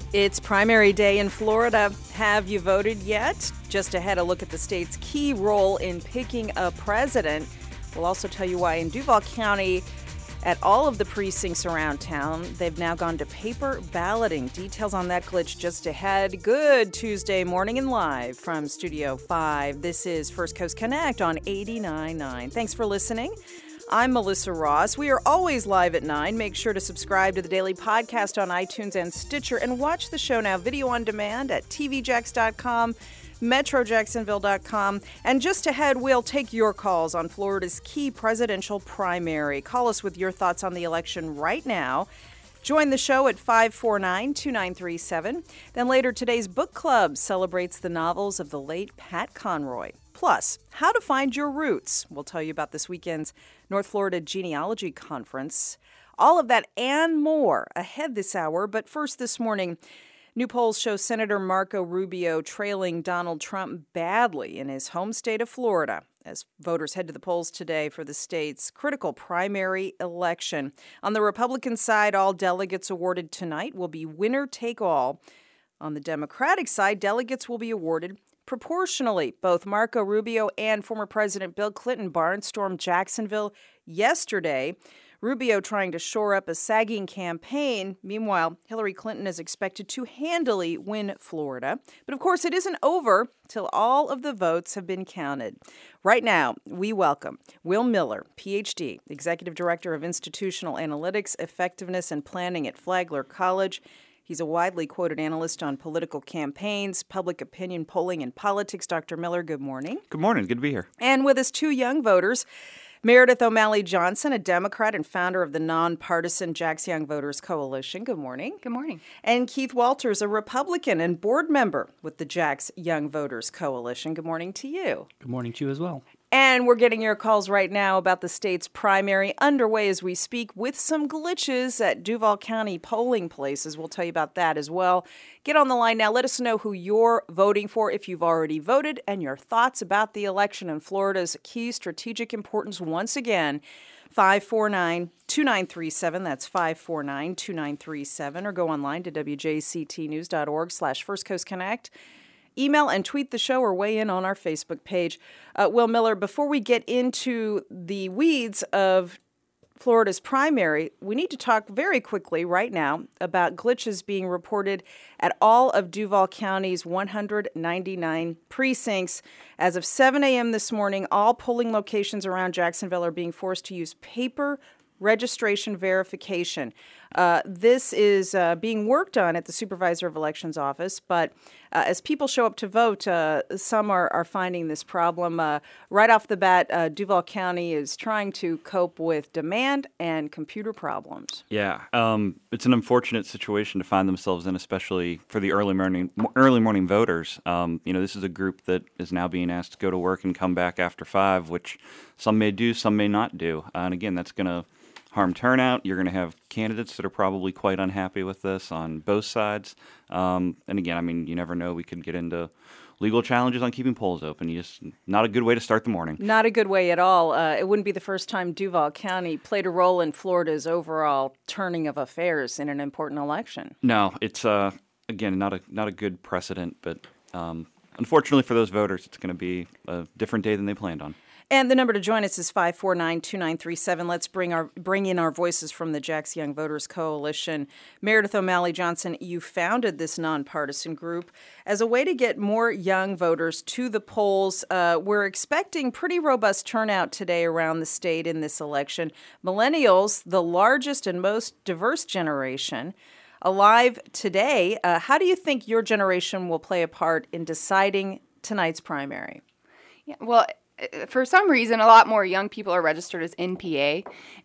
It's primary day in Florida. Have you voted yet? Just ahead, a look at the state's key role in picking a president. We'll also tell you why in Duval County, at all of the precincts around town, they've now gone to paper balloting. Details on that glitch just ahead. Good Tuesday morning and live from Studio 5. This is First Coast Connect on 89.9. Thanks for listening. I'm Melissa Ross. We are always live at 9. Make sure to subscribe to the daily podcast on iTunes and Stitcher and watch the show now video on demand at tvjax.com, metrojacksonville.com. And just ahead, we'll take your calls on Florida's key presidential primary. Call us with your thoughts on the election right now. Join the show at 549-2937. Then later, today's book club celebrates the novels of the late Pat Conroy. Plus, how to find your roots. We'll tell you about this weekend's North Florida Genealogy Conference. All of that and more ahead this hour. But first this morning, new polls show Senator Marco Rubio trailing Donald Trump badly in his home state of Florida as voters head to the polls today for the state's critical primary election. On the Republican side, all delegates awarded tonight will be winner take all. On the Democratic side, delegates will be awarded proportionally. Both Marco Rubio and former President Bill Clinton barnstormed Jacksonville yesterday. Rubio trying to shore up a sagging campaign. Meanwhile, Hillary Clinton is expected to handily win Florida. But of course, it isn't over till all of the votes have been counted. Right now, we welcome Will Miller, Ph.D., Executive Director of Institutional Analytics, Effectiveness, and Planning at Flagler College. He's a widely quoted analyst on political campaigns, public opinion polling, and politics. Dr. Miller, good morning. Good morning. Good to be here. And with us, two young voters, Meredith O'Malley Johnson, a Democrat and founder of the nonpartisan Jax Young Voters Coalition. Good morning. Good morning. And Keith Walters, a Republican and board member with the Jax Young Voters Coalition. Good morning to you. Good morning to you as well. And we're getting your calls right now about the state's primary underway as we speak with some glitches at Duval County polling places. We'll tell you about that as well. Get on the line now. Let us know who you're voting for if you've already voted and your thoughts about the election and Florida's key strategic importance once again. 549-2937. That's 549-2937. Or go online to wjctnews.org/firstcoastconnect. Email and tweet the show or weigh in on our Facebook page. Will Miller, before we get into the weeds of Florida's primary, we need to talk very quickly right now about glitches being reported at all of Duval County's 199 precincts. As of 7 a.m. this morning, all polling locations around Jacksonville are being forced to use paper registration verification. This is being worked on at the Supervisor of Elections office, but as people show up to vote, some are finding this problem. Right off the bat, Duval County is trying to cope with demand and computer problems. Yeah, it's an unfortunate situation to find themselves in, especially for the early morning voters. This is a group that is now being asked to go to work and come back after 5, which some may do, some may not do. And again, that's going to harm turnout. You're going to have candidates that are probably quite unhappy with this on both sides. And again, you never know. We could get into legal challenges on keeping polls open. Not a good way to start the morning. Not a good way at all. It wouldn't be the first time Duval County played a role in Florida's overall turning of affairs in an important election. No, it's, again, not a good precedent. But unfortunately for those voters, it's going to be a different day than they planned on. And the number to join us is 549-2937. Let's bring in our voices from the Jax Young Voters Coalition. Meredith O'Malley Johnson, you founded this nonpartisan group as a way to get more young voters to the polls. We're expecting pretty robust turnout today around the state in this election. Millennials, the largest and most diverse generation, alive today. How do you think your generation will play a part in deciding tonight's primary? Yeah, well, for some reason, a lot more young people are registered as NPA,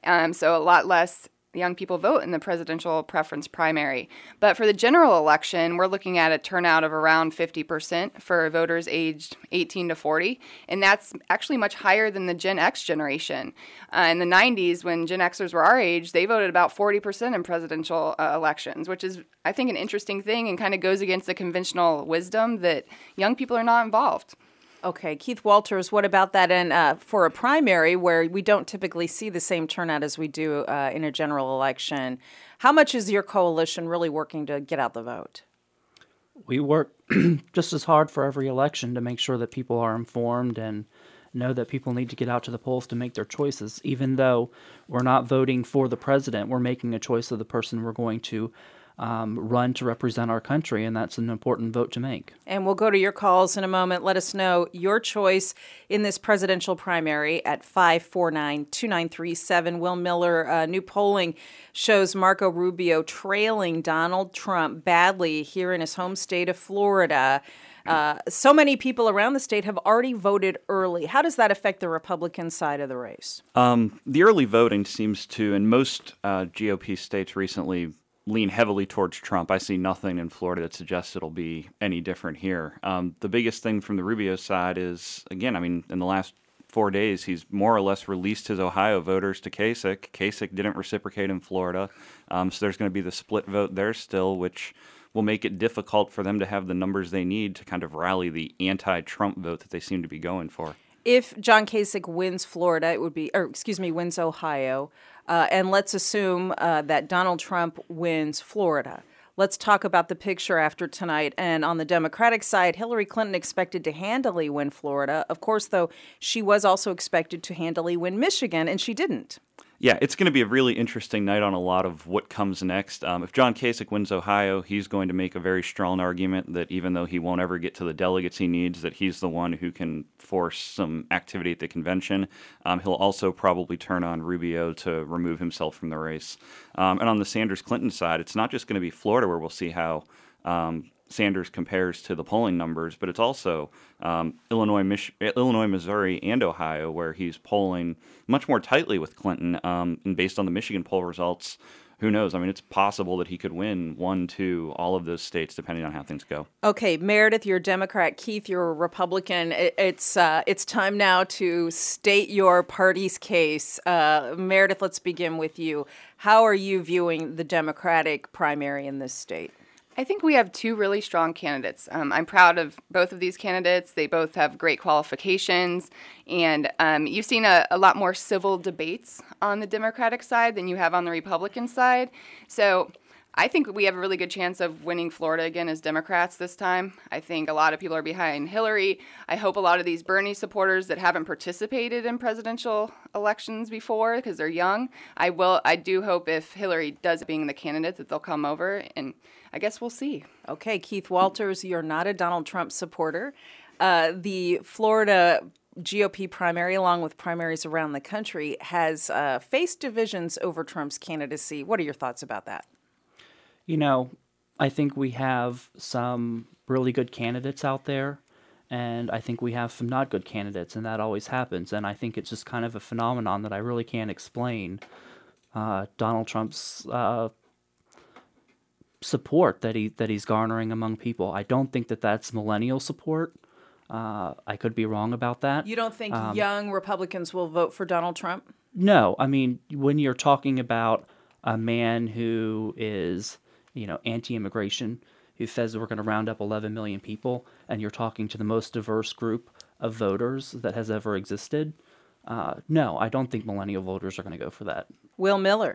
so a lot less young people vote in the presidential preference primary. But for the general election, we're looking at a turnout of around 50% for voters aged 18 to 40, and that's actually much higher than the Gen X generation. In the 90s, when Gen Xers were our age, they voted about 40% in presidential elections, which is, I think, an interesting thing and kind of goes against the conventional wisdom that young people are not involved. Okay, Keith Walters, what about that? And for a primary where we don't typically see the same turnout as we do in a general election, how much is your coalition really working to get out the vote? We work just as hard for every election to make sure that people are informed and know that people need to get out to the polls to make their choices. Even though we're not voting for the president, we're making a choice of the person we're going to run to represent our country, and that's an important vote to make. And we'll go to your calls in a moment. Let us know your choice in this presidential primary at 549-2937. Will Miller, new polling shows Marco Rubio trailing Donald Trump badly here in his home state of Florida. So many people around the state have already voted early. How does that affect the Republican side of the race? The early voting seems to, in most GOP states recently, lean heavily towards Trump. I see nothing in Florida that suggests it'll be any different here. The biggest thing from the Rubio side is, again, I mean, in the last 4 days, he's more or less released his Ohio voters to Kasich. Kasich didn't reciprocate in Florida, so there's going to be the split vote there still, which will make it difficult for them to have the numbers they need to kind of rally the anti-Trump vote that they seem to be going for. If John Kasich wins Florida, wins Ohio, and let's assume that Donald Trump wins Florida. Let's talk about the picture after tonight. And on the Democratic side, Hillary Clinton expected to handily win Florida. Of course, though, she was also expected to handily win Michigan, and she didn't. Yeah, it's going to be a really interesting night on a lot of what comes next. If John Kasich wins Ohio, he's going to make a very strong argument that even though he won't ever get to the delegates he needs, that he's the one who can force some activity at the convention. He'll also probably turn on Rubio to remove himself from the race. And on the Sanders-Clinton side, it's not just going to be Florida where we'll see how Sanders compares to the polling numbers, but it's also Illinois, Missouri, and Ohio, where he's polling much more tightly with Clinton. And based on the Michigan poll results, who knows? I mean, it's possible that he could win 1, 2, all of those states, depending on how things go. Okay, Meredith, you're a Democrat. Keith, you're a Republican. It's time now to state your party's case. Meredith, let's begin with you. How are you viewing the Democratic primary in this state? I think we have two really strong candidates. I'm proud of both of these candidates. They both have great qualifications. And you've seen a lot more civil debates on the Democratic side than you have on the Republican side. So I think we have a really good chance of winning Florida again as Democrats this time. I think a lot of people are behind Hillary. I hope a lot of these Bernie supporters that haven't participated in presidential elections before because they're young, I do hope if Hillary does being the candidate that they'll come over, and I guess we'll see. Okay, Keith Walters, you're not a Donald Trump supporter. The Florida GOP primary, along with primaries around the country, has faced divisions over Trump's candidacy. What are your thoughts about that? You know, I think we have some really good candidates out there, and I think we have some not good candidates, and that always happens. And I think it's just kind of a phenomenon that I really can't explain. Donald Trump's support that he's garnering among people. I don't think that that's millennial support. I could be wrong about that. You don't think young Republicans will vote for Donald Trump? No. I mean, when you're talking about a man who is, anti-immigration, who says we're going to round up 11 million people, and you're talking to the most diverse group of voters that has ever existed, no, I don't think millennial voters are going to go for that. Will Miller.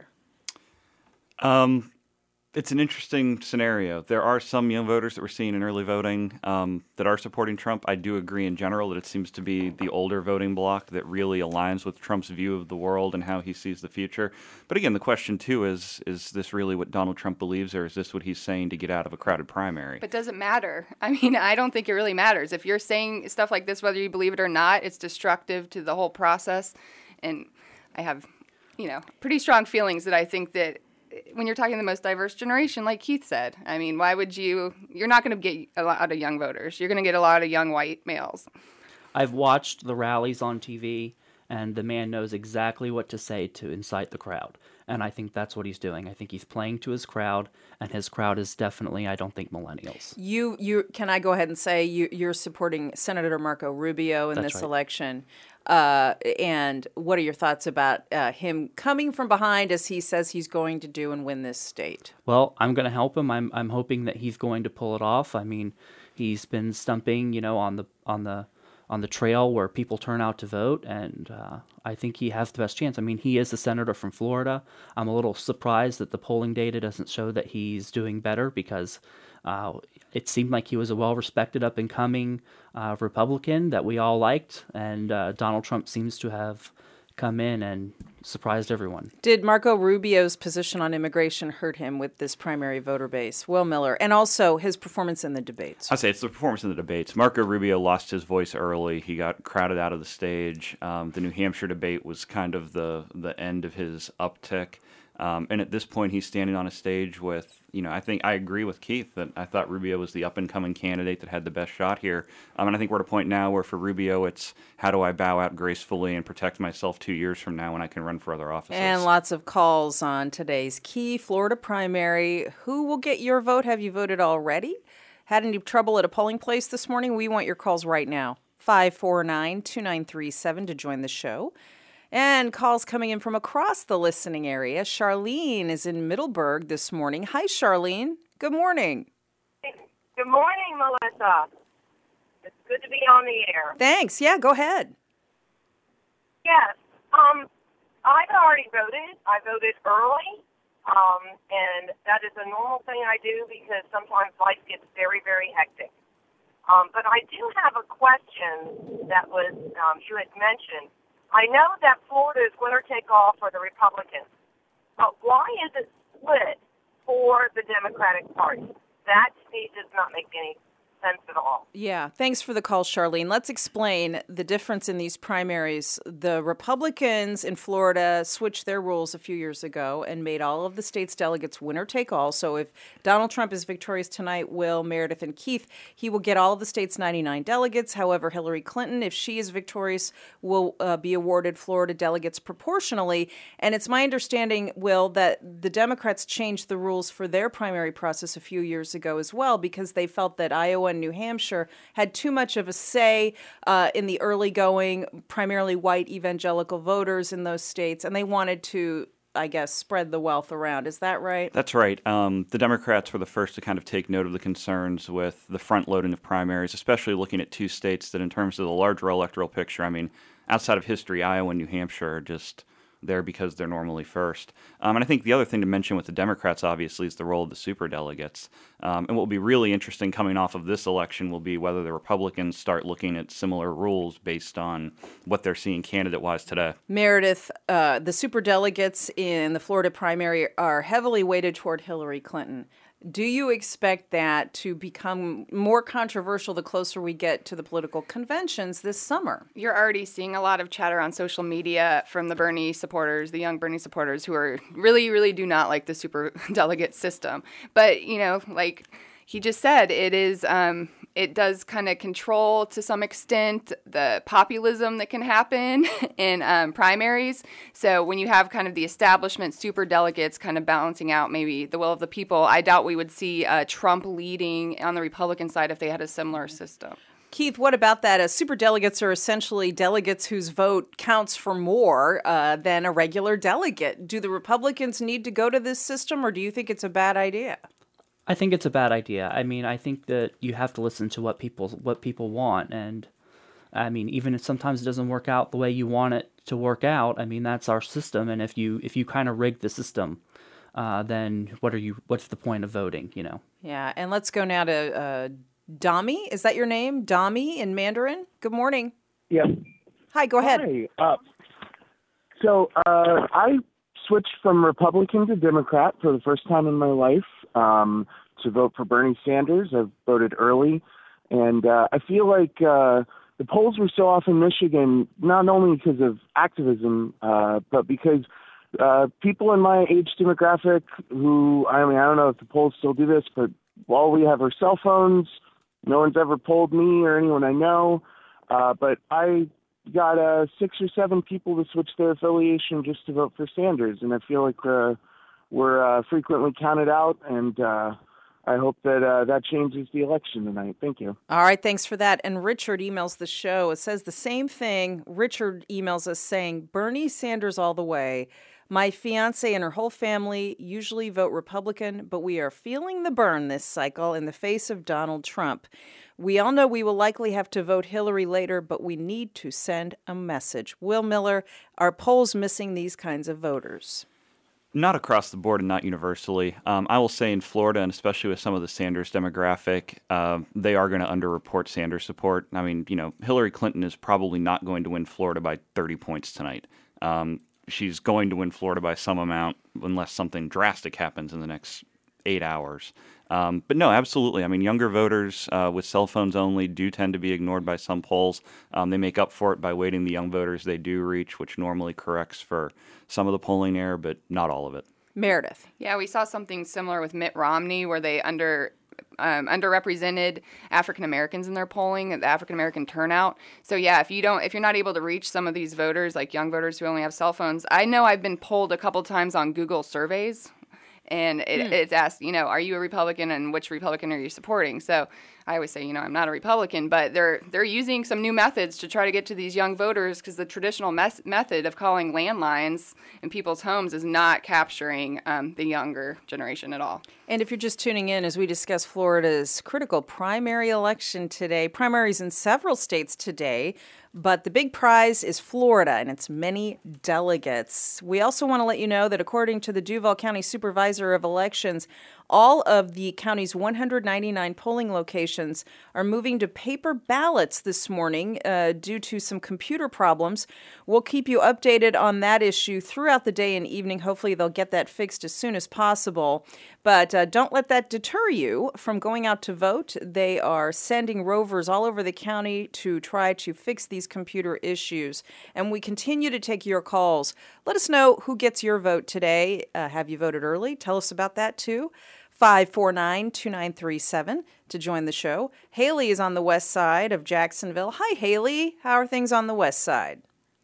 It's an interesting scenario. There are some young voters that we're seeing in early voting that are supporting Trump. I do agree in general that it seems to be the older voting bloc that really aligns with Trump's view of the world and how he sees the future. But again, the question, too, is this really what Donald Trump believes, or is this what he's saying to get out of a crowded primary? But does it matter? I mean, I don't think it really matters. If you're saying stuff like this, whether you believe it or not, it's destructive to the whole process. And I have, pretty strong feelings that I think that when you're talking the most diverse generation, like Keith said, I mean, why would you're not going to get a lot of young voters. You're going to get a lot of young white males. I've watched the rallies on TV, and the man knows exactly what to say to incite the crowd. And I think that's what he's doing. I think he's playing to his crowd, and his crowd is definitely, I don't think, millennials. You can I go ahead and say you're supporting Senator Marco Rubio in That's this right. election? And what are your thoughts about him coming from behind, as he says he's going to do, and win this state? Well, I'm going to help him. I'm hoping that he's going to pull it off. I mean, he's been stumping, on the on the trail where people turn out to vote, and I think he has the best chance. I mean, he is the senator from Florida. I'm a little surprised that the polling data doesn't show that he's doing better, because it seemed like he was a well-respected, up-and-coming Republican that we all liked, and Donald Trump seems to have come in and surprised everyone. Did Marco Rubio's position on immigration hurt him with this primary voter base? Will Miller, and also his performance in the debates. I say it's the performance in the debates. Marco Rubio lost his voice early. He got crowded out of the stage. The New Hampshire debate was kind of the end of his uptick. And at this point, he's standing on a stage with, I think I agree with Keith that I thought Rubio was the up-and-coming candidate that had the best shot here. And I think we're at a point now where for Rubio, it's how do I bow out gracefully and protect myself 2 years from now when I can run for other offices. And lots of calls on today's key Florida primary. Who will get your vote? Have you voted already? Had any trouble at a polling place this morning? We want your calls right now. 549-2937 to join the show. And calls coming in from across the listening area. Charlene is in Middleburg this morning. Hi, Charlene. Good morning. Good morning, Melissa. It's good to be on the air. Thanks. Yeah, go ahead. Yes. I've already voted. I voted early, and that is a normal thing I do because sometimes life gets very, very hectic. But I do have a question that was you had mentioned. I know that Florida is winner-take-all for the Republicans, but why is it split for the Democratic Party? That to me does not make any sense at all. Yeah, thanks for the call, Charlene. Let's explain the difference in these primaries. The Republicans in Florida switched their rules a few years ago and made all of the state's delegates winner-take-all. So if Donald Trump is victorious tonight, Will, Meredith, and Keith, he will get all of the state's 99 delegates. However, Hillary Clinton, if she is victorious, will be awarded Florida delegates proportionally. And it's my understanding, Will, that the Democrats changed the rules for their primary process a few years ago as well because they felt that Iowa and New Hampshire had too much of a say in the early going, primarily white evangelical voters in those states, and they wanted to, I guess, spread the wealth around. Is that right? That's right. The Democrats were the first to kind of take note of the concerns with the front loading of primaries, especially looking at two states that in terms of the larger electoral picture, I mean, outside of history, Iowa and New Hampshire are just there because they're normally first. And I think the other thing to mention with the Democrats, obviously, is the role of the superdelegates. And what will be really interesting coming off of this election will be whether the Republicans start looking at similar rules based on what they're seeing candidate-wise today. Meredith, the superdelegates in the Florida primary are heavily weighted toward Hillary Clinton. Do you expect that to become more controversial the closer we get to the political conventions this summer? You're already seeing a lot of chatter on social media from the Bernie supporters, the young Bernie supporters, who are really do not like the super delegate system. But, like he just said, it does kind of control to some extent the populism that can happen in primaries. So when you have kind of the establishment super delegates kind of balancing out maybe the will of the people, I doubt we would see Trump leading on the Republican side if they had a similar system. Keith, what about that? Superdelegates are essentially delegates whose vote counts for more than a regular delegate. Do the Republicans need to go to this system, or do you think it's a bad idea? I think it's a bad idea. I mean, I think that you have to listen to what people want, and I mean, even if sometimes it doesn't work out the way you want it to work out, I mean, that's our system. And if you kind of rig the system, then what's the point of voting? Yeah, and let's go now to Dami. Is that your name, Dami in Mandarin? Good morning. Yes. Hi, go ahead. Hi. So I switched from Republican to Democrat for the first time in my life. To vote for Bernie Sanders. I've voted early, and I feel like the polls were so off in Michigan, not only because of activism, but because people in my age demographic who, I don't know if the polls still do this, but while we have our cell phones, no one's ever polled me or anyone I know, but I got 6 or 7 people to switch their affiliation just to vote for Sanders, and I feel like we're frequently counted out, and I hope that that changes the election tonight. Thank you. All right, thanks for that. And Richard emails the show. It says the same thing. Richard emails us saying, Bernie Sanders all the way, My fiance and her whole family usually vote Republican, but we are feeling the burn this cycle in the face of Donald Trump. We all know we will likely have to vote Hillary later, but we need to send a message. Will Miller, are polls missing these kinds of voters? Not across the board and not universally. I will say in Florida, and especially with some of the Sanders demographic, they are going to underreport Sanders support. I mean, Hillary Clinton is probably not going to win Florida by 30 points tonight. She's going to win Florida by some amount unless something drastic happens in the next 8 hours. But no, absolutely. I mean, younger voters with cell phones only do tend to be ignored by some polls. They make up for it by weighting the young voters they do reach, which normally corrects for some of the polling error, but not all of it. Meredith. Yeah, we saw something similar with Mitt Romney where they underrepresented African Americans in their polling, the African American turnout. So yeah, if you're not able to reach some of these voters, like young voters who only have cell phones, I know I've been polled a couple times on Google surveys. And it's asked, are you a Republican and which Republican are you supporting? So I always say, I'm not a Republican, but they're using some new methods to try to get to these young voters because the traditional method of calling landlines in people's homes is not capturing the younger generation at all. And if you're just tuning in, as we discuss Florida's critical primary election today, primaries in several states today, but the big prize is Florida and its many delegates. We also want to let you know that according to the Duval County Supervisor of Elections, all of the county's 199 polling locations are moving to paper ballots this morning due to some computer problems. We'll keep you updated on that issue throughout the day and evening. Hopefully they'll get that fixed as soon as possible. But don't let that deter you from going out to vote. They are sending rovers all over the county to try to fix these computer issues. And we continue to take your calls. Let us know who gets your vote today. Have you voted early? Tell us about that too. 549-2937 to join the show. Haley is on the west side of Jacksonville. Hi, Haley. How are things on the west side?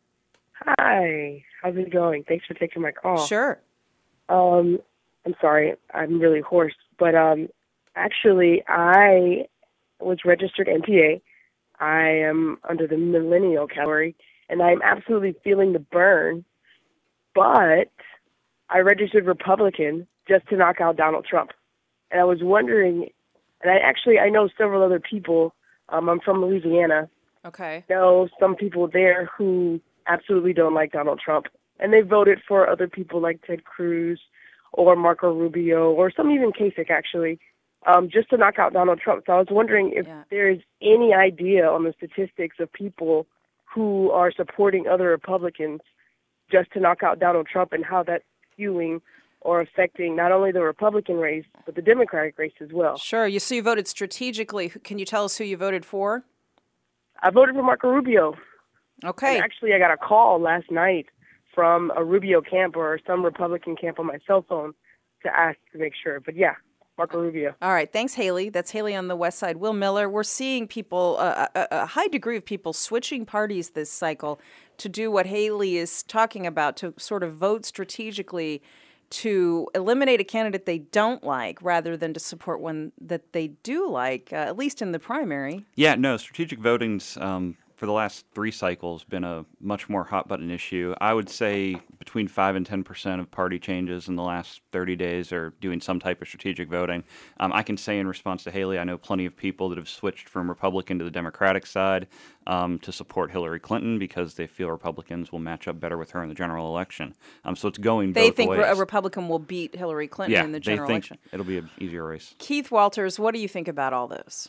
Hi. How's it going? Thanks for taking my call. Sure. I'm sorry. I'm really hoarse. But actually, I was registered NPA. I am under the millennial category, and I'm absolutely feeling the burn. But I registered Republican just to knock out Donald Trump. And I was wondering, and I know several other people. I'm from Louisiana. Okay. I know some people there who absolutely don't like Donald Trump. And they voted for other people like Ted Cruz or Marco Rubio or some even Kasich, actually, just to knock out Donald Trump. So I was wondering if there's any idea on the statistics of people who are supporting other Republicans just to knock out Donald Trump and how that's fueling or affecting not only the Republican race, but the Democratic race as well. Sure. You voted strategically. Can you tell us who you voted for? I voted for Marco Rubio. Okay. And actually, I got a call last night from a Rubio camp or some Republican camp on my cell phone to ask to make sure. But yeah, Marco Rubio. All right. Thanks, Haley. That's Haley on the west side. Will Miller, we're seeing people, a high degree of people switching parties this cycle to do what Haley is talking about, to sort of vote strategically to eliminate a candidate they don't like rather than to support one that they do like, at least in the primary. Yeah, no, strategic voting's for the last 3 cycles been a much more hot-button issue. I would say between 5 and 10% of party changes in the last 30 days are doing some type of strategic voting. I can say in response to Haley, I know plenty of people that have switched from Republican to the Democratic side to support Hillary Clinton because they feel Republicans will match up better with her in the general election. So it's going both ways. They think a Republican will beat Hillary Clinton in the general election. It'll be an easier race. Keith Walters, what do you think about all this?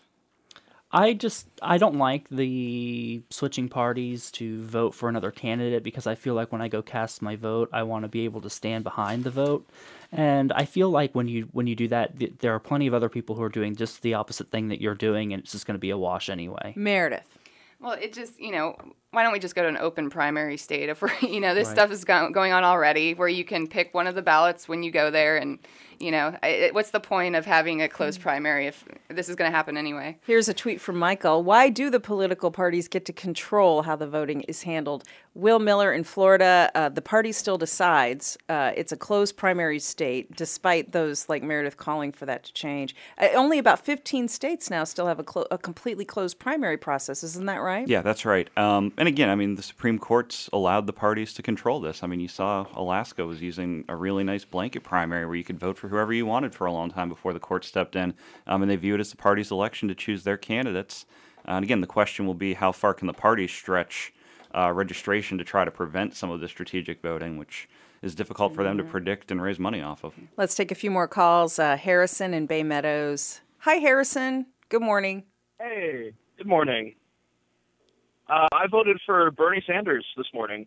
I don't like the switching parties to vote for another candidate because I feel like when I go cast my vote, I want to be able to stand behind the vote. And I feel like when you do that, there are plenty of other people who are doing just the opposite thing that you're doing, and it's just going to be a wash anyway. Meredith. Well, it just, why don't we just go to an open primary state if we're, this stuff is going on already where you can pick one of the ballots when you go there and, what's the point of having a closed primary if this is going to happen anyway? Here's a tweet from Michael. Why do the political parties get to control how the voting is handled? Will Miller in Florida, the party still decides. It's a closed primary state, despite those like Meredith calling for that to change. Only about 15 states now still have a completely closed primary process. Isn't that right? Yeah, that's right. And And again, I mean, the Supreme Court's allowed the parties to control this. I mean, you saw Alaska was using a really nice blanket primary where you could vote for whoever you wanted for a long time before the court stepped in, and they view it as the party's election to choose their candidates. And again, the question will be how far can the parties stretch registration to try to prevent some of the strategic voting, which is difficult for them to predict and raise money off of. Let's take a few more calls. Harrison in Bay Meadows. Hi, Harrison. Good morning. Hey, good morning. I voted for Bernie Sanders this morning.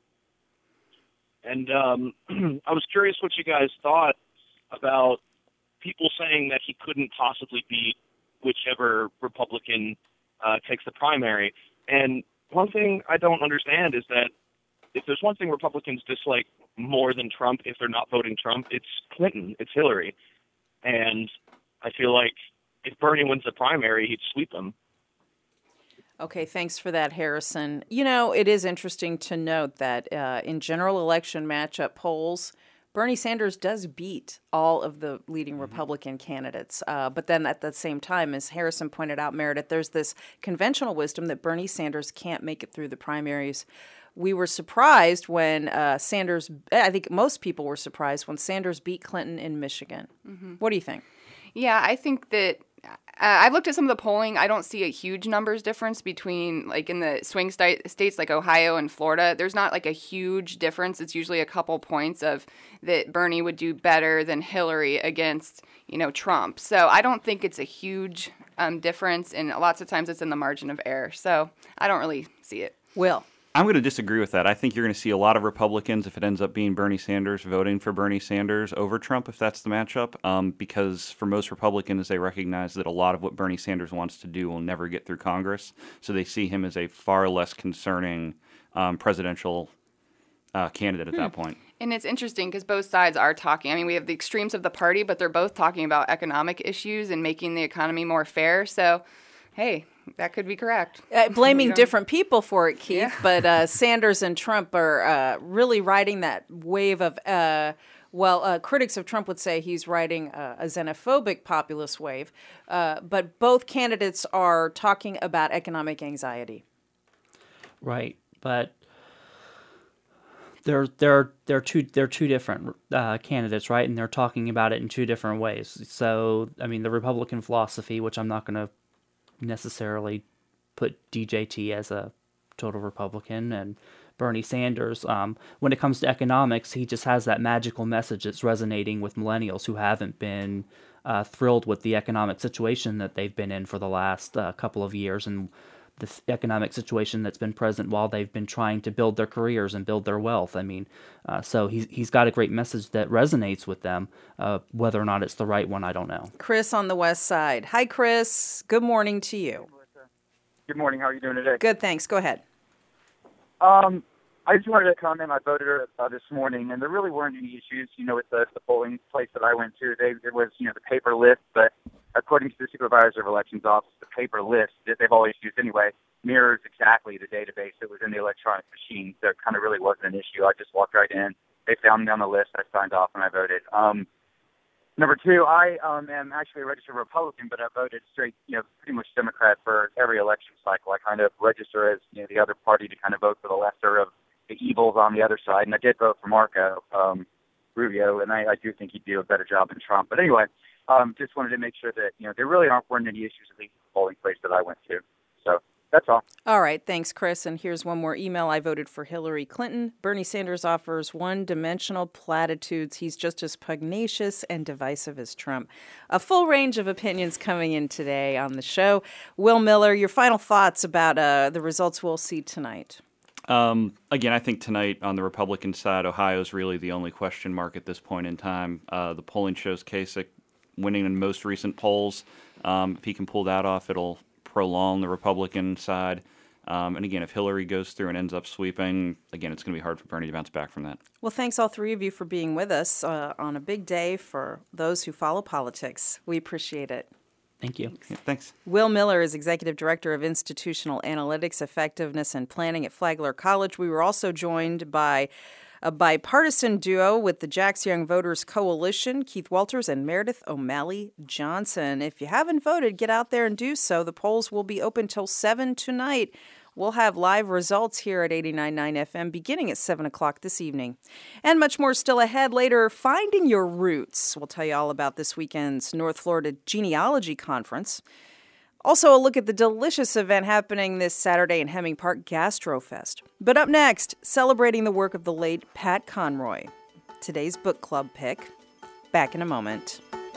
And I was curious what you guys thought about people saying that he couldn't possibly beat whichever Republican takes the primary. And one thing I don't understand is that if there's one thing Republicans dislike more than Trump, if they're not voting Trump, it's Clinton, it's Hillary. And I feel like if Bernie wins the primary, he'd sweep them. Okay, thanks for that, Harrison. You know, it is interesting to note that in general election matchup polls, Bernie Sanders does beat all of the leading Republican candidates. But then at the same time, as Harrison pointed out, Meredith, there's this conventional wisdom that Bernie Sanders can't make it through the primaries. We were surprised when Sanders, I think most people were surprised when Sanders beat Clinton in Michigan. Mm-hmm. What do you think? Yeah, I think that I've looked at some of the polling. I don't see a huge numbers difference between, like, in the swing states like Ohio and Florida. There's not, like, a huge difference. It's usually a couple points of that Bernie would do better than Hillary against, Trump. So I don't think it's a huge difference, and lots of times it's in the margin of error. So I don't really see it. Will? I'm going to disagree with that. I think you're going to see a lot of Republicans, if it ends up being Bernie Sanders, voting for Bernie Sanders over Trump if that's the matchup, because for most Republicans, they recognize that a lot of what Bernie Sanders wants to do will never get through Congress. So they see him as a far less concerning presidential candidate at that point. And it's interesting because both sides are talking. I mean, we have the extremes of the party, but they're both talking about economic issues and making the economy more fair. So, hey, that could be correct. Blaming different people for it, Keith, but Sanders and Trump are really riding that wave of, critics of Trump would say he's riding a xenophobic populist wave, but both candidates are talking about economic anxiety. Right, but they're two different candidates, right? And they're talking about it in two different ways. So, I mean, the Republican philosophy, which I'm not going to necessarily put DJT as a total Republican, and Bernie Sanders, when it comes to economics, he just has that magical message that's resonating with millennials who haven't been thrilled with the economic situation that they've been in for the last couple of years, and the economic situation that's been present while they've been trying to build their careers and build their wealth. I mean, so he's got a great message that resonates with them. Whether or not it's the right one, I don't know. Chris on the West Side. Hi, Chris. Good morning to you. Good morning. How are you doing today? Good, thanks. Go ahead. I just wanted to comment. I voted this morning, and there really weren't any issues, with the polling place that I went to. It was, the paper list, but according to the Supervisor of Elections Office, the paper list that they've always used anyway mirrors exactly the database that was in the electronic machine. So it kind of really wasn't an issue. I just walked right in. They found me on the list. I signed off, and I voted. Number two, I am actually a registered Republican, but I voted straight, pretty much Democrat for every election cycle. I kind of register as, the other party to kind of vote for the lesser of the evils on the other side. And I did vote for Marco Rubio, and I do think he'd do a better job than Trump. But anyway, just wanted to make sure that, there really weren't any issues, at least the polling place that I went to. So that's all. All right. Thanks, Chris. And here's one more email. I voted for Hillary Clinton. Bernie Sanders offers one-dimensional platitudes. He's just as pugnacious and divisive as Trump. A full range of opinions coming in today on the show. Will Miller, your final thoughts about the results we'll see tonight. Again, I think tonight on the Republican side, Ohio is really the only question mark at this point in time. The polling shows Kasich winning in most recent polls. If he can pull that off, it'll prolong the Republican side. And again, if Hillary goes through and ends up sweeping, again, it's going to be hard for Bernie to bounce back from that. Well, thanks all three of you for being with us on a big day for those who follow politics. We appreciate it. Thank you. Yeah, thanks. Will Miller is Executive Director of Institutional Analytics, Effectiveness, and Planning at Flagler College. We were also joined by a bipartisan duo with the Jax Young Voters Coalition, Keith Walters and Meredith O'Malley Johnson. If you haven't voted, get out there and do so. The polls will be open till 7 tonight. We'll have live results here at 89.9 FM beginning at 7 o'clock this evening. And much more still ahead later. Finding Your Roots. We'll tell you all about this weekend's North Florida Genealogy Conference. Also, a look at the delicious event happening this Saturday in Hemming Park, GastroFest. But up next, celebrating the work of the late Pat Conroy. Today's book club pick. Back in a moment.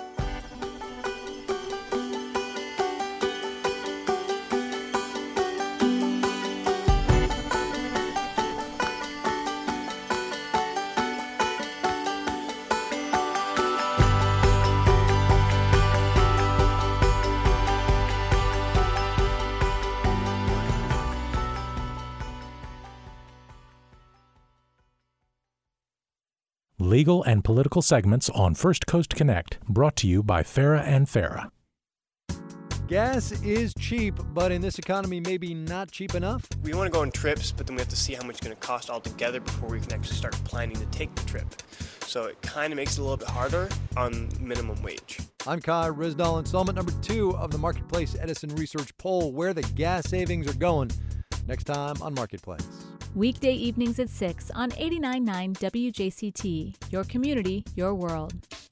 Legal and political segments on First Coast Connect, brought to you by Farah and Farah. Gas is cheap, but in this economy, maybe not cheap enough. We want to go on trips, but then we have to see how much it's going to cost altogether before we can actually start planning to take the trip. So it kind of makes it a little bit harder on minimum wage. I'm Kai Rizdal, installment number 2 of the Marketplace Edison Research Poll, where the gas savings are going. Next time on Marketplace. Weekday evenings at 6 on 89.9 WJCT. Your community, your world.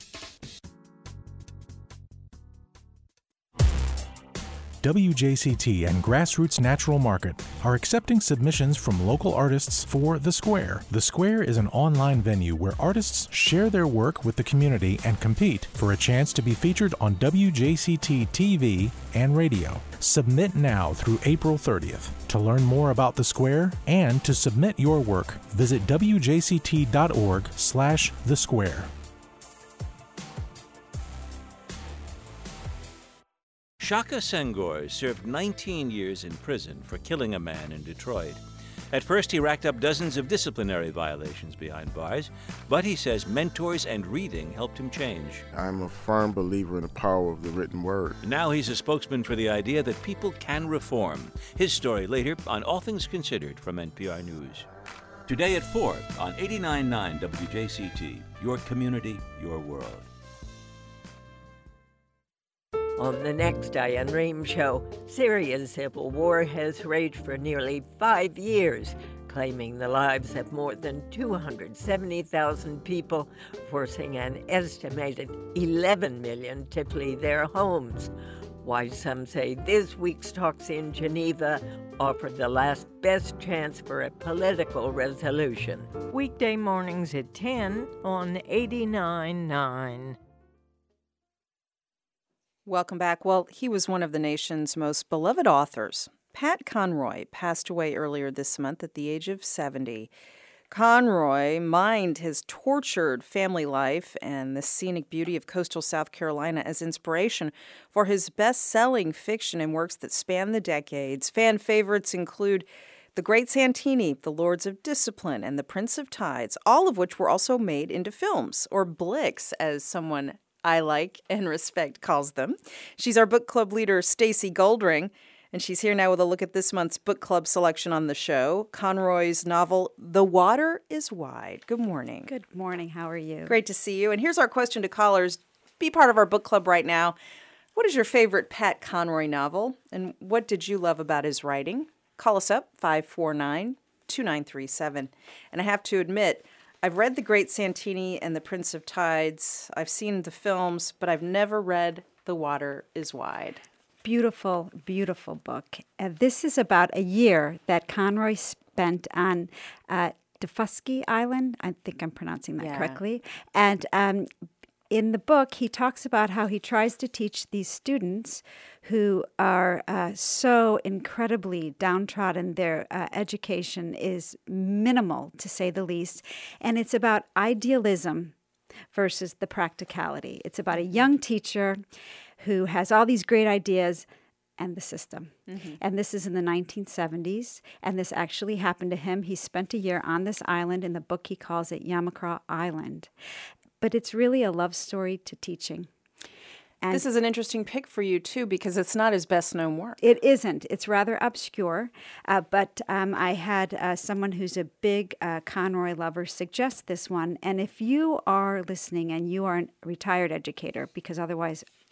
WJCT and Grassroots Natural Market are accepting submissions from local artists for The Square. The Square is an online venue where artists share their work with the community and compete for a chance to be featured on WJCT TV and radio. Submit now through April 30th. To learn more about The Square and to submit your work, visit wjct.org/thesquare. Shaka Senghor served 19 years in prison for killing a man in Detroit. At first, he racked up dozens of disciplinary violations behind bars, but he says mentors and reading helped him change. I'm a firm believer in the power of the written word. Now he's a spokesman for the idea that people can reform. His story later on All Things Considered from NPR News. Today at 4 on 89.9 WJCT, your community, your world. On the next Diane Rehm Show, Syria's civil war has raged for nearly 5 years, claiming the lives of more than 270,000 people, forcing an estimated 11 million to flee their homes. Why some say this week's talks in Geneva offer the last best chance for a political resolution. Weekday mornings at 10 on 89.9. Welcome back. Well, he was one of the nation's most beloved authors. Pat Conroy passed away earlier this month at the age of 70. Conroy mined his tortured family life and the scenic beauty of coastal South Carolina as inspiration for his best-selling fiction and works that span the decades. Fan favorites include The Great Santini, The Lords of Discipline, and The Prince of Tides, all of which were also made into films, or Blicks, as someone I like and respect calls them. She's our book club leader, Stacy Goldring, and she's here now with a look at this month's book club selection on the show, Conroy's novel, The Water is Wide. Good morning. Good morning. How are you? Great to see you. And here's our question to callers. Be part of our book club right now. What is your favorite Pat Conroy novel, and what did you love about his writing? Call us up, 549-2937. And I have to admit, I've read The Great Santini and The Prince of Tides. I've seen the films, but I've never read The Water is Wide. Beautiful, beautiful book. This is about a year that Conroy spent on Daufuskie Island. I think I'm pronouncing that correctly. And in the book, he talks about how he tries to teach these students who are so incredibly downtrodden. Their education is minimal, to say the least. And it's about idealism versus the practicality. It's about a young teacher who has all these great ideas and the system. Mm-hmm. And this is in the 1970s, and this actually happened to him. He spent a year on this island. In the book, he calls it Yamacraw Island. But it's really a love story to teaching. And this is an interesting pick for you, too, because it's not his best-known work. It isn't. It's rather obscure. But I had someone who's a big Conroy lover suggest this one. And if you are listening and you are a retired educator, because otherwise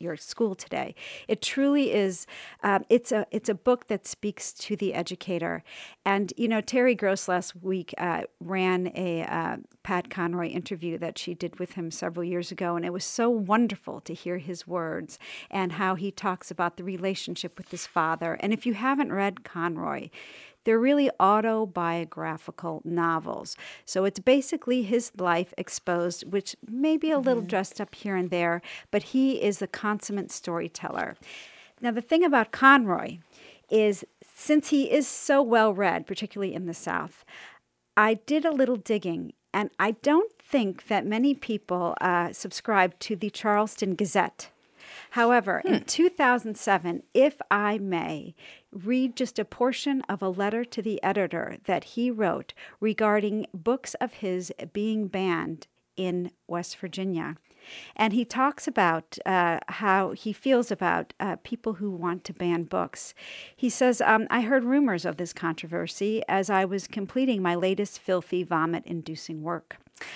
your school today. It truly is. It's a book that speaks to the educator. And Terry Gross last week ran a Pat Conroy interview that she did with him several years ago, and it was so wonderful to hear his words and how he talks about the relationship with his father. And if you haven't read Conroy, they're really autobiographical novels. So it's basically his life exposed, which may be a little dressed up here and there, but he is a consummate storyteller. Now, the thing about Conroy is, since he is so well read, particularly in the South, I did a little digging, and I don't think that many people subscribe to the Charleston Gazette. However, in 2007, if I may read just a portion of a letter to the editor that he wrote regarding books of his being banned in West Virginia. And he talks about how he feels about people who want to ban books. He says, I heard rumors of this controversy as I was completing my latest filthy vomit-inducing work.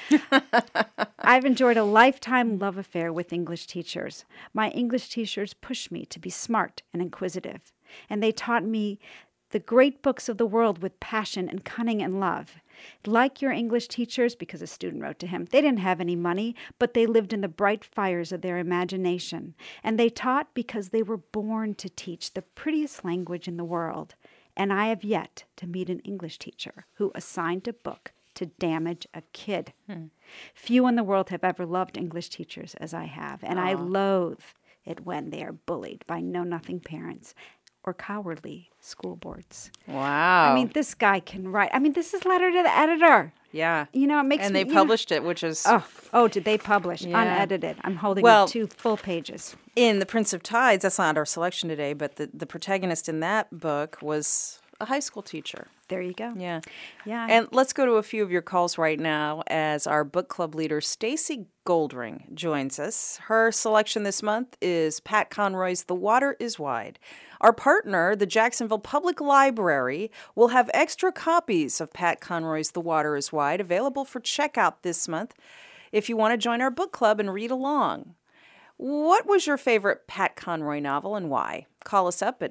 I've enjoyed a lifetime love affair with English teachers. My English teachers pushed me to be smart and inquisitive, and they taught me the great books of the world with passion and cunning and love. Like your English teachers, because a student wrote to him, they didn't have any money, but they lived in the bright fires of their imagination, and they taught because they were born to teach the prettiest language in the world. And I have yet to meet an English teacher who assigned a book to damage a kid. Few in the world have ever loved English teachers as I have, and I loathe it when they are bullied by know-nothing parents or cowardly school boards. Wow. I mean, this guy can write. I mean, this is letter to the editor. Yeah. It makes and me... they published it, which is... Oh, did they publish? Yeah. Unedited. I'm holding up 2 full pages. In The Prince of Tides, that's not our selection today, but the protagonist in that book was a high school teacher. There you go. Yeah. Yeah. And let's go to a few of your calls right now as our book club leader, Stacy Goldring, joins us. Her selection this month is Pat Conroy's The Water is Wide. Our partner, the Jacksonville Public Library, will have extra copies of Pat Conroy's The Water is Wide available for checkout this month if you want to join our book club and read along. What was your favorite Pat Conroy novel and why? Call us up at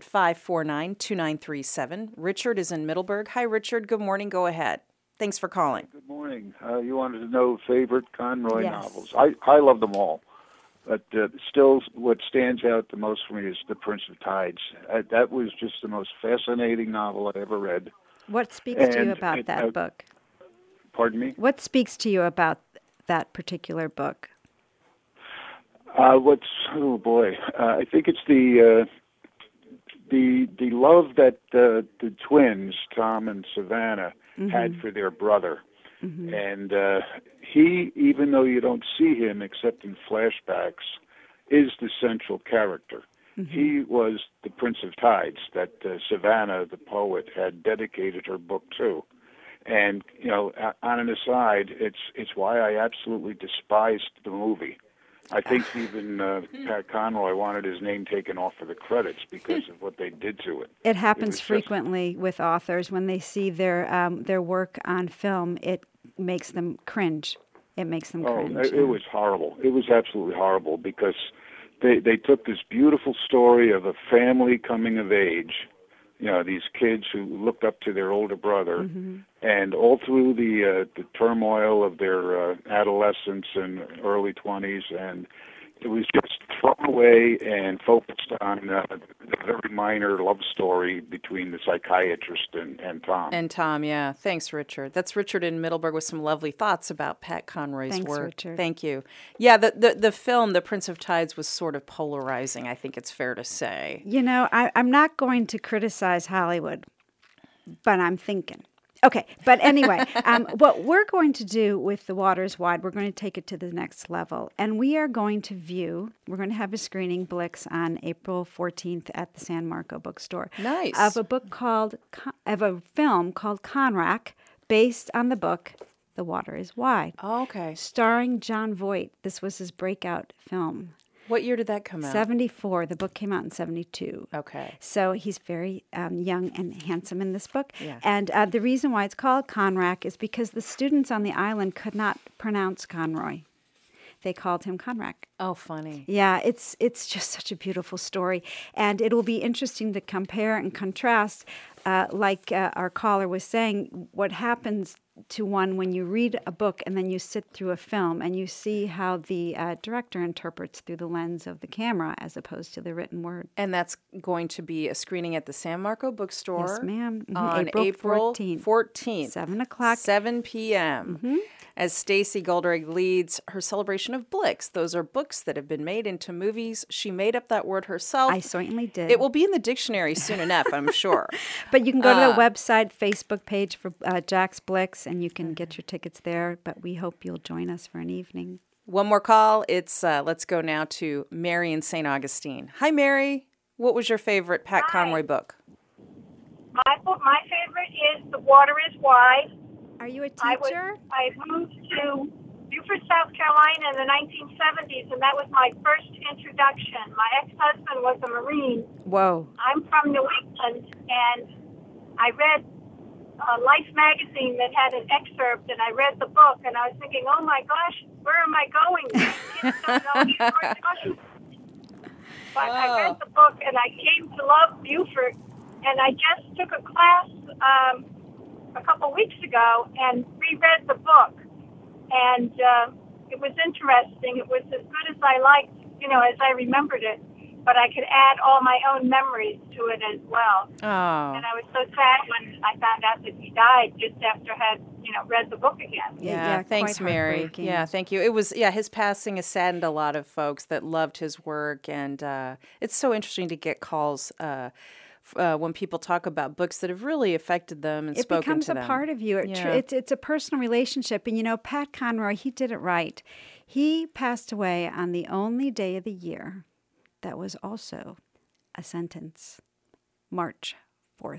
549-2937. Richard is in Middleburg. Hi, Richard. Good morning. Go ahead. Thanks for calling. Good morning. You wanted to know favorite Conroy Yes. novels. I love them all. But still, what stands out the most for me is The Prince of Tides. That was just the most fascinating novel I ever read. What speaks to you about that book? Pardon me? What speaks to you about that particular book? I think it's the love that the twins, Tom and Savannah, had for their brother. And he, even though you don't see him except in flashbacks, is the central character. He was the Prince of Tides that Savannah, the poet, had dedicated her book to. And, on an aside, it's why I absolutely despised the movie. I think even Pat Conroy wanted his name taken off of the credits because of what they did to it. It happens frequently with authors when they see their work on film. It makes them cringe. It makes them cringe. It was horrible. It was absolutely horrible because they took this beautiful story of a family coming of age. These kids who looked up to their older brother, and all through the turmoil of their adolescence and early 20s, and it was just thrown away and focused on the very minor love story between the psychiatrist and Tom. And Tom, yeah. Thanks, Richard. That's Richard in Middleburg with some lovely thoughts about Pat Conroy's Thanks, work. Richard. Thank you. Yeah, the film, The Prince of Tides, was sort of polarizing, I think it's fair to say. I'm not going to criticize Hollywood, but I'm thinking. Okay, but anyway, what we're going to do with The Water is Wide, we're going to take it to the next level. And we are going to have a screening, Blix, on April 14th at the San Marco Bookstore. Nice. Of a film called Conrack, based on the book The Water is Wide. Oh, okay. Starring Jon Voight. This was his breakout film. What year did that come out? 74. The book came out in 72. Okay. So he's very young and handsome in this book. Yeah. And the reason why it's called Conrack is because the students on the island could not pronounce Conroy. they called him Conrack. Oh, funny. Yeah, it's just such a beautiful story. And it will be interesting to compare and contrast, like our caller was saying, what happens to one when you read a book and then you sit through a film and you see how the director interprets through the lens of the camera as opposed to the written word. And that's going to be a screening at the San Marco Bookstore. Yes, ma'am. Mm-hmm. On April 14th. 7 o'clock. 7 p.m. Mm-hmm. As Stacy Goldring leads her celebration of books. Those are books that have been made into movies. She made up that word herself. I certainly did. It will be in the dictionary soon enough, I'm sure. But you can go to the website, Facebook page for Jack's Blix, and you can get your tickets there. But we hope you'll join us for an evening. One more call. It's let's go now to Mary in St. Augustine. Hi, Mary. What was your favorite Pat Conroy book? My favorite is The Water is Wide. Are you a teacher? I moved to Beaufort, South Carolina in the 1970s, and that was my first introduction. My ex-husband was a Marine. Whoa. I'm from New England, and I read Life magazine that had an excerpt, and I read the book, and I was thinking, oh my gosh, where am I going? These kids don't know where to go. But I read the book, and I came to love Beaufort, and I just took a class a couple weeks ago and reread the book, and it was interesting. It was as good as I liked, as I remembered it, but I could add all my own memories to it as well. Oh. And I was so sad when I found out that he died just after I had, read the book again. Yeah, thanks, Mary. Yeah, thank you. It was, his passing has saddened a lot of folks that loved his work, and it's so interesting to get calls when people talk about books that have really affected them and spoken to them. It becomes a part of you. It's a personal relationship. And, Pat Conroy, he did it right. He passed away on the only day of the year that was also a sentence, March 4th.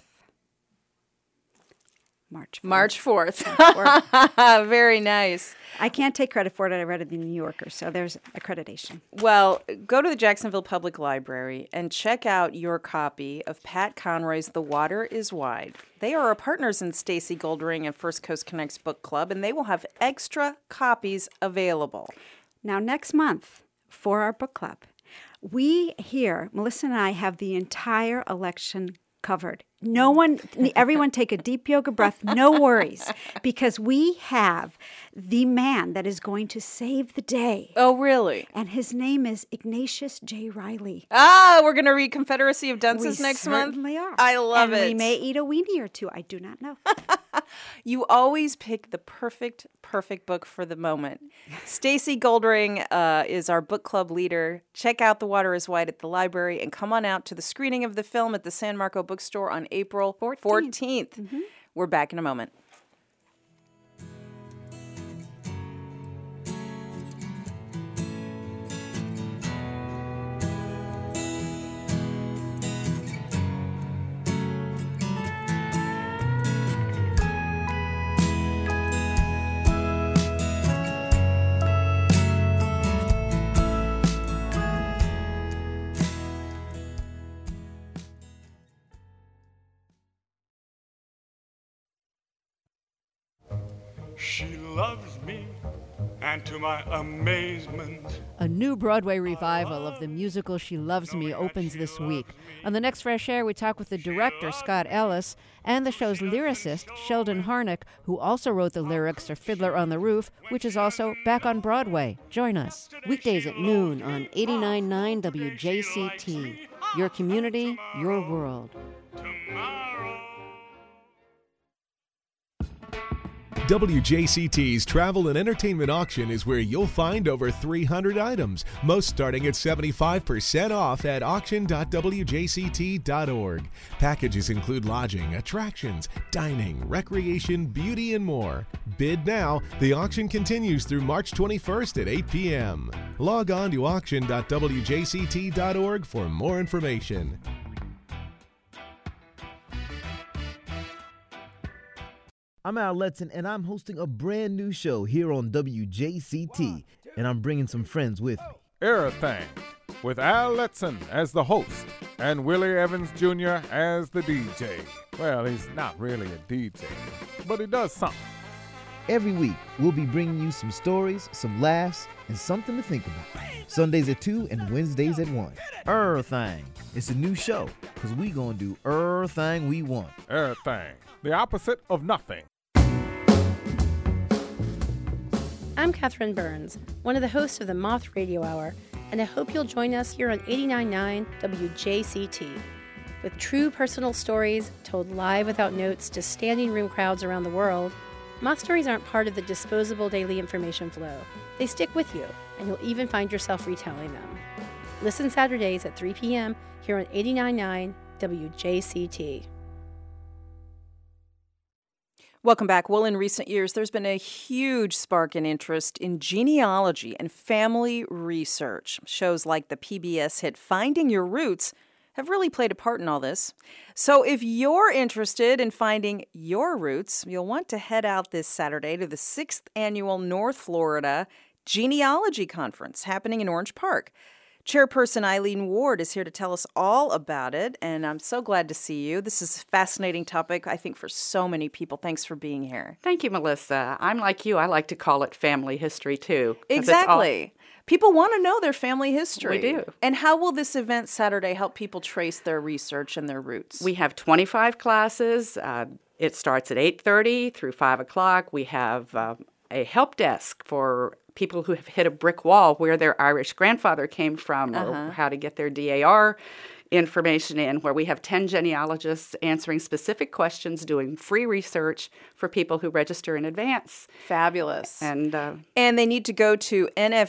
March 4th. Very nice. I can't take credit for it. I read it in the New Yorker, so there's accreditation. Well, go to the Jacksonville Public Library and check out your copy of Pat Conroy's The Water is Wide. They are our partners in Stacy Goldring and First Coast Connects Book Club, and they will have extra copies available. Now, next month, for our book club, we here, Melissa and I, have the entire election covered. Everyone take a deep yoga breath, no worries, because we have the man that is going to save the day. Oh, really? And his name is Ignatius J. Riley. We're going to read Confederacy of Dunces next month? We certainly are. I love it. And we may eat a weenie or two. I do not know. You always pick the perfect book for the moment. Stacy Goldring is our book club leader. Check out The Water is Wide at the library and come on out to the screening of the film at the San Marco Bookstore on April 14th. Mm-hmm. We're back in a moment. She loves me, and to my amazement. A new Broadway revival of the musical She Loves Me opens this week. On the next Fresh Air, we talk with the director, Scott Ellis, and the show's lyricist, Sheldon Harnick, who also wrote the lyrics for Fiddler on the Roof, which is also back on Broadway. Join us. Weekdays at noon on 89.9 WJCT. Your community, your world. WJCT's Travel and Entertainment Auction is where you'll find over 300 items, most starting at 75% off at auction.wjct.org. Packages include lodging, attractions, dining, recreation, beauty, and more. Bid now. The auction continues through March 21st at 8 p.m. Log on to auction.wjct.org for more information. I'm Al Letson, and I'm hosting a brand new show here on WJCT, and I'm bringing some friends with me. Everything, with Al Letson as the host and Willie Evans Jr. as the DJ. Well, he's not really a DJ, but he does something. Every week, we'll be bringing you some stories, some laughs, and something to think about. Sundays at 2 and Wednesdays at 1. Thing. It's a new show, because we gonna do thing we want. Thing. The opposite of nothing. I'm Catherine Burns, one of the hosts of the Moth Radio Hour, and I hope you'll join us here on 89.9 WJCT. With true personal stories told live without notes to standing room crowds around the world, Moth Stories aren't part of the disposable daily information flow. They stick with you, and you'll even find yourself retelling them. Listen Saturdays at 3 p.m. here on 89.9 WJCT. Welcome back. Well, in recent years, there's been a huge spark in interest in genealogy and family research. Shows like the PBS hit Finding Your Roots have really played a part in all this. So if you're interested in finding your roots, you'll want to head out this Saturday to the 6th Annual North Florida Genealogy Conference happening in Orange Park. Chairperson Eileen Ward is here to tell us all about it, and I'm so glad to see you. This is a fascinating topic, I think, for so many people. Thanks for being here. Thank you, Melissa. I'm like you. I like to call it family history, too. Exactly. People want to know their family history. We do. And how will this event Saturday help people trace their research and their roots? We have 25 classes. It starts at 8:30 through 5 o'clock. We have a help desk for people who have hit a brick wall where their Irish grandfather came from or how to get their DAR information in, where we have 10 genealogists answering specific questions, doing free research for people who register in advance. Fabulous. And they need to go to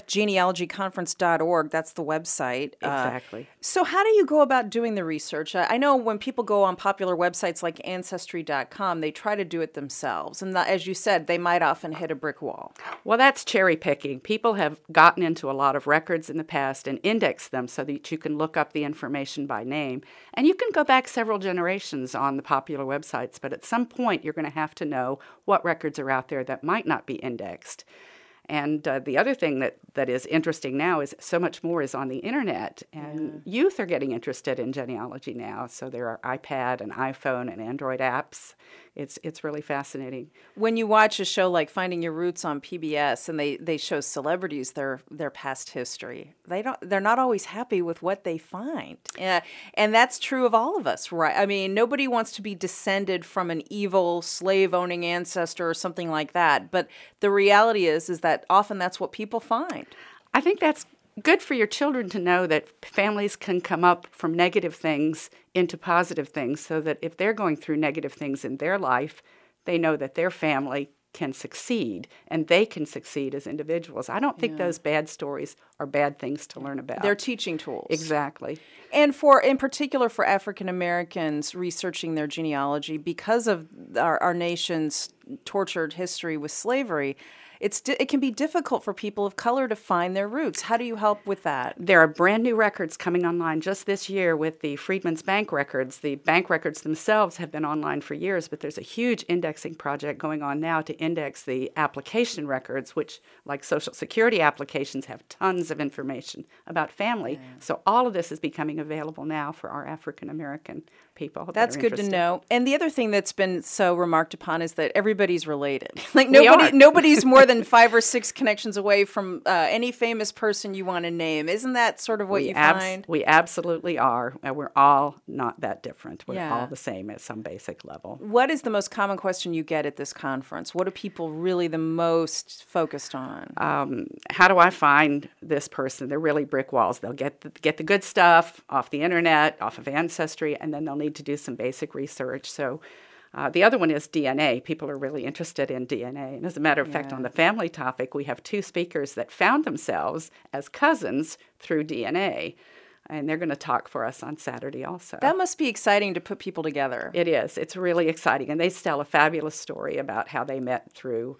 nfgenealogyconference.org. That's the website. Exactly. So how do you go about doing the research? I know when people go on popular websites like Ancestry.com, they try to do it themselves. And as you said, they might often hit a brick wall. Well, that's cherry picking. People have gotten into a lot of records in the past and indexed them so that you can look up the information by name. And you can go back several generations on the popular websites, but at some point you're going to have to know what records are out there that might not be indexed. And the other thing that is interesting now is so much more is on the internet, and youth are getting interested in genealogy now. So there are iPad and iPhone and Android apps. It's really fascinating. When you watch a show like Finding Your Roots on PBS and they show celebrities their past history, they're not always happy with what they find. And that's true of all of us, right? I mean, nobody wants to be descended from an evil slave-owning ancestor or something like that. But the reality is that often that's what people find. I think that's good for your children to know that families can come up from negative things into positive things, so that if they're going through negative things in their life, they know that their family can succeed and they can succeed as individuals. I don't think those bad stories are bad things to learn about. They're teaching tools. Exactly. And in particular for African Americans researching their genealogy, because of our nation's tortured history with slavery, it can be difficult for people of color to find their roots. How do you help with that? There are brand new records coming online just this year with the Freedmen's Bank records. The bank records themselves have been online for years, but there's a huge indexing project going on now to index the application records, which, like Social Security applications, have tons of information about family. So all of this is becoming available now for our African American people. That's good to know. And the other thing that's been so remarked upon is that everybody's related. Like nobody's more than 5 or 6 connections away from any famous person you want to name. Isn't that sort of what you find? We absolutely are. And we're all not that different. We're all the same at some basic level. What is the most common question you get at this conference? What are people really the most focused on? How do I find this person? They're really brick walls. They'll get the good stuff off the internet, off of Ancestry, and then they'll need to do some basic research. So the other one is DNA. People are really interested in DNA. And as a matter of fact, on the family topic, we have 2 speakers that found themselves as cousins through DNA. And they're going to talk for us on Saturday also. That must be exciting to put people together. It is. It's really exciting. And they tell a fabulous story about how they met through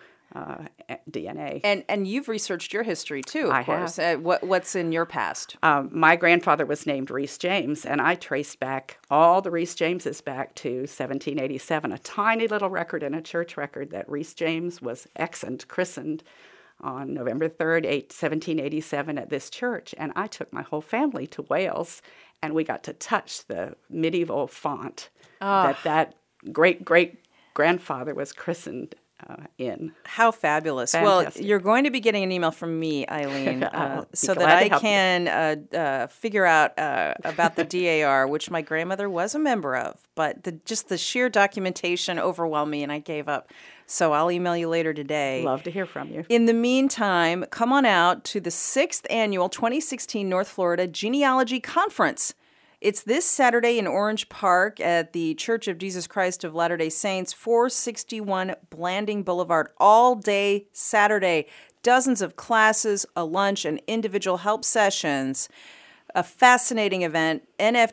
DNA. And you've researched your history too, of course. What's in your past? My grandfather was named Rhys James, and I traced back all the Rhys Jameses back to 1787, a tiny little record in a church record that Rhys James was christened on November 3rd, 1787 at this church. And I took my whole family to Wales, and we got to touch the medieval font that great-great-grandfather was christened in. How fabulous. Fantastic. Well, you're going to be getting an email from me, Eileen, so that glad to I help can figure out about the DAR, which my grandmother was a member of. But just the sheer documentation overwhelmed me, and I gave up. So I'll email you later today. Love to hear from you. In the meantime, come on out to the 6th Annual 2016 North Florida Genealogy Conference. It's this Saturday in Orange Park at the Church of Jesus Christ of Latter-day Saints, 461 Blanding Boulevard, all day Saturday. Dozens of classes, a lunch, and individual help sessions. A fascinating event,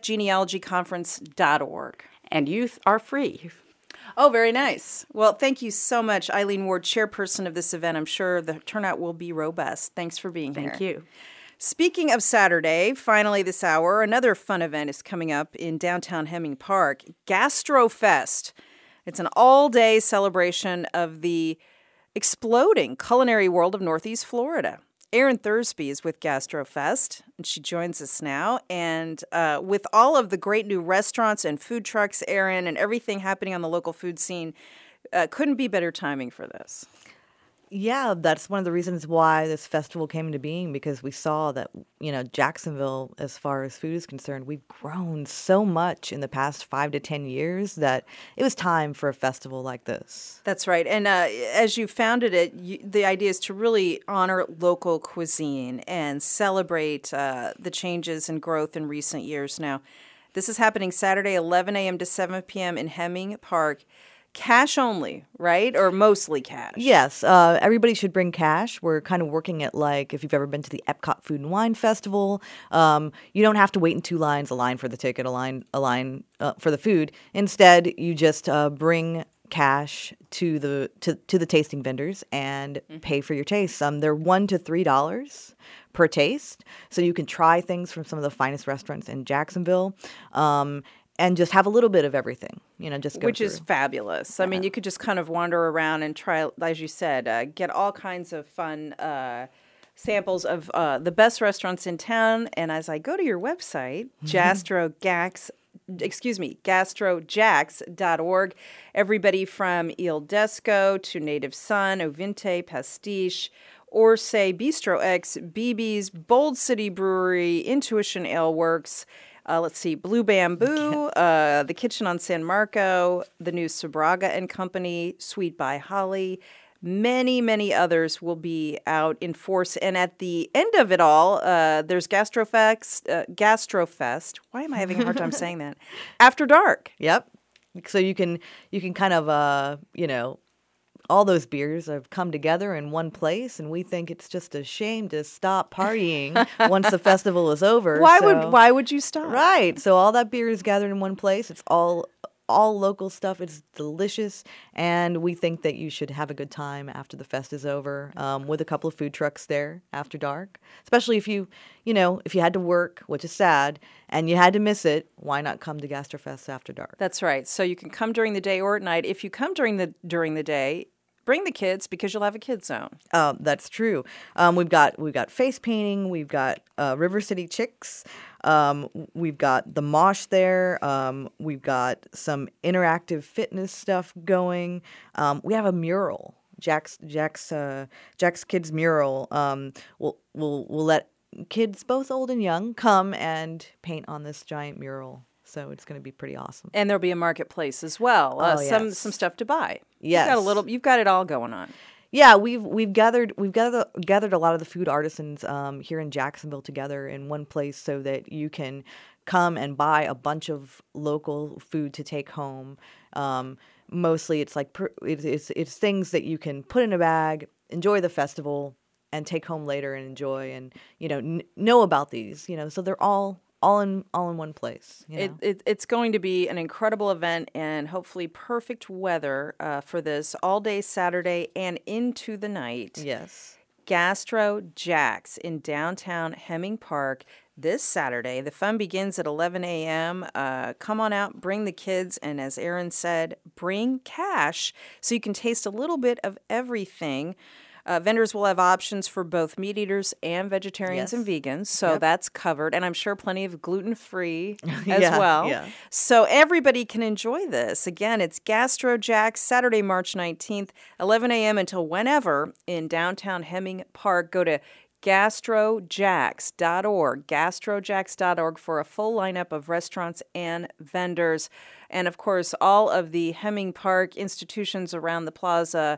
nfgenealogyconference.org. And youth are free. Oh, very nice. Well, thank you so much, Eileen Ward, chairperson of this event. I'm sure the turnout will be robust. Thanks for being here. Thank you. Speaking of Saturday, finally this hour, another fun event is coming up in downtown Hemming Park, GastroFest. It's an all-day celebration of the exploding culinary world of Northeast Florida. Erin Thursby is with GastroFest, and she joins us now. And with all of the great new restaurants and food trucks, Erin, and everything happening on the local food scene, couldn't be better timing for this. Yeah, that's one of the reasons why this festival came into being, because we saw that, Jacksonville, as far as food is concerned, we've grown so much in the past 5 to 10 years that it was time for a festival like this. That's right. And as you founded it, the idea is to really honor local cuisine and celebrate the changes and growth in recent years. Now, this is happening Saturday, 11 a.m. to 7 p.m. in Hemming Park. Cash only, right? Or mostly cash? Yes. Everybody should bring cash. We're kind of working at, like, if you've ever been to the Epcot Food and Wine Festival, you don't have to wait in 2 lines, a line for the ticket, a line for the food. Instead, you just bring cash to the tasting vendors and pay for your taste. They're $1 to $3 per taste, so you can try things from some of the finest restaurants in Jacksonville. And just have a little bit of everything, just go Which through. is fabulous. I mean, you could just kind of wander around and try, as you said, get all kinds of fun samples of the best restaurants in town. And as I go to your website, gastrojacks.org, everybody from Il Desco to Native Son, Ovinte, Pastiche, Orsay, Bistro X, BB's, Bold City Brewery, Intuition Ale Works, let's see, Blue Bamboo, The Kitchen on San Marco, the new Sabraga and Company, Sweet by Holly. Many, many others will be out in force. And at the end of it all, there's GastroFest. Why am I having a hard time saying that? After dark. Yep. So you can kind of, all those beers have come together in one place, and we think it's just a shame to stop partying once the festival is over. Why would you stop? Right. So all that beer is gathered in one place. It's all local stuff. It's delicious, and we think that you should have a good time after the fest is over, with a couple of food trucks there after dark. Especially if you had to work, which is sad, and you had to miss it, why not come to GastroFest after dark? That's right. So you can come during the day or at night. If you come during the day, bring the kids, because you'll have a kids zone. That's true. We've got face painting. We've got River City Chicks. We've got the Mosh there. We've got some interactive fitness stuff going. We have a mural, Jack's Kids mural. We'll let kids, both old and young, come and paint on this giant mural. So it's going to be pretty awesome. And there'll be a marketplace as well. Some stuff to buy. Yes. You've got it all going on. Yeah, we've gathered a lot of the food artisans here in Jacksonville together in one place so that you can come and buy a bunch of local food to take home. Mostly, it's like it's things that you can put in a bag, enjoy the festival, and take home later and enjoy, and know about these. So they're all in one place. It's going to be an incredible event, and hopefully perfect weather for this all day Saturday and into the night. Yes. Gastro Jacks in downtown Hemming Park this Saturday. The fun begins at 11 a.m. Come on out, bring the kids, and as Erin said, bring cash so you can taste a little bit of everything. Vendors will have options for both meat eaters and vegetarians and vegans, so that's covered. And I'm sure plenty of gluten-free as well. Yeah. So everybody can enjoy this. Again, it's Gastro Jack's, Saturday, March 19th, 11 a.m. until whenever in downtown Hemming Park. Go to gastrojacks.org for a full lineup of restaurants and vendors. And, of course, all of the Hemming Park institutions around the plaza,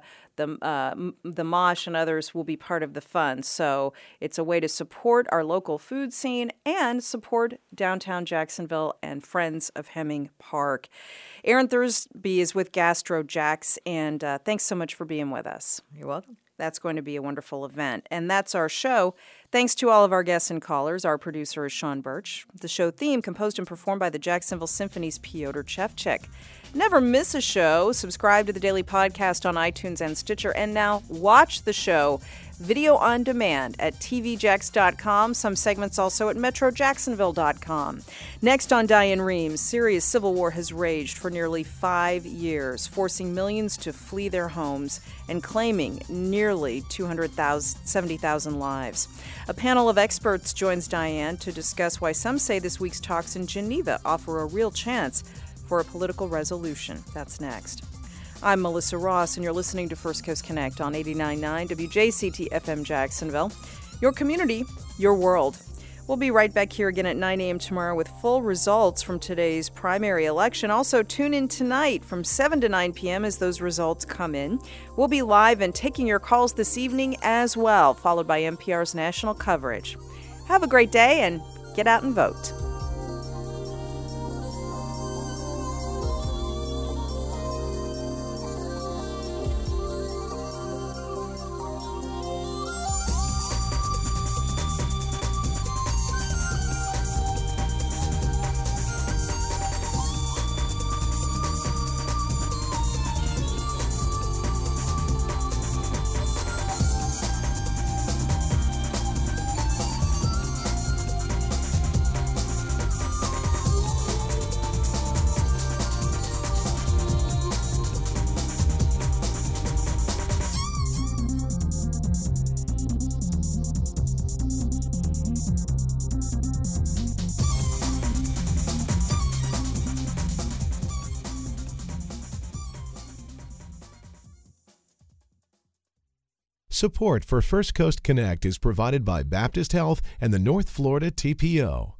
the Mosh and others will be part of the fun. So it's a way to support our local food scene and support downtown Jacksonville and Friends of Hemming Park. Aaron Thursby is with Gastro Jacks, and thanks so much for being with us. You're welcome. That's going to be a wonderful event. And that's our show. Thanks to all of our guests and callers. Our producer is Sean Birch. The show theme composed and performed by the Jacksonville Symphony's Piotr Chevchik. Never miss a show. Subscribe to the daily podcast on iTunes and Stitcher. And now watch the show video on demand at tvjax.com. Some segments also at metrojacksonville.com. Next on Diane Reems, Syria's civil war has raged for nearly 5 years, forcing millions to flee their homes and claiming nearly 270,000 lives. A panel of experts joins Diane to discuss why some say this week's talks in Geneva offer a real chance for a political resolution. That's next. I'm Melissa Ross, and you're listening to First Coast Connect on 89.9 WJCT FM Jacksonville. Your community, your world. We'll be right back here again at 9 a.m. tomorrow with full results from today's primary election. Also, tune in tonight from 7 to 9 p.m. as those results come in. We'll be live and taking your calls this evening as well, followed by NPR's national coverage. Have a great day and get out and vote. Support for First Coast Connect is provided by Baptist Health and the North Florida TPO.